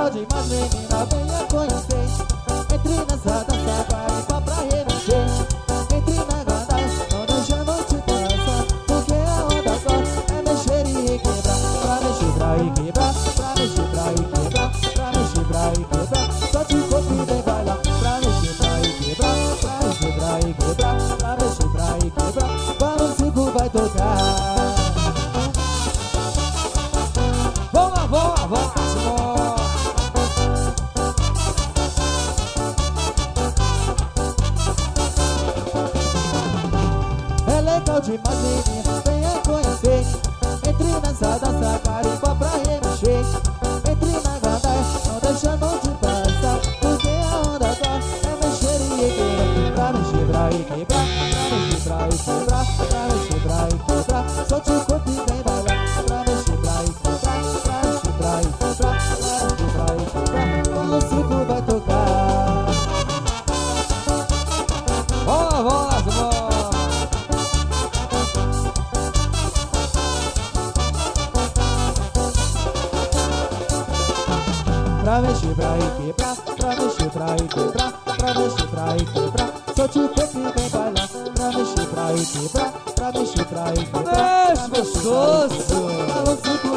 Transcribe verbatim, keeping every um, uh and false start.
legal demais, menina, venha conhecer. Entre nessa dança, carimba pra remexer. Entre na gandai, não deixa a noite passar. Porque a onda agora é mexer e quebrar. Pra mexer, pra e quebrar, pra mexer, pra e quebrar, pra mexer, pra e quebrar. Solte o corpo e vem bailar. Pra mexer, pra e quebrar, pra mexer, pra e quebrar, pra mexer, pra e quebrar. Balão cinco vai tocar. Vamos lá, vamos lá, vamos lá. É legal demais, menina, venha conhecer. Entre nessa dança, carimba pra remexer. Entre na gandaia, não deixa a noite passar. Porque a onda agora é mexer e quebrar. Pra mexer, pra e quebrar, pra mexer, pra e quebrar, pra mexer, pra e quebrar. Solte o corpo e vem bailar. Pra mexer, pra e quebrar, pra mexer, pra e quebrar, pra mexer, pra e quebrar. Quando o circo vai tocar. Vamos lá, vamos lá, vamos lá. Pra mexer, pra e quebrar, pra mexer, pra e quebrar, pra mexer, pra e quebrar. Solte o corpo e vem bailar. Pra mexer, pra e quebrar, pra mexer, pra e quebrar. Deixa gostoso. Balão cinco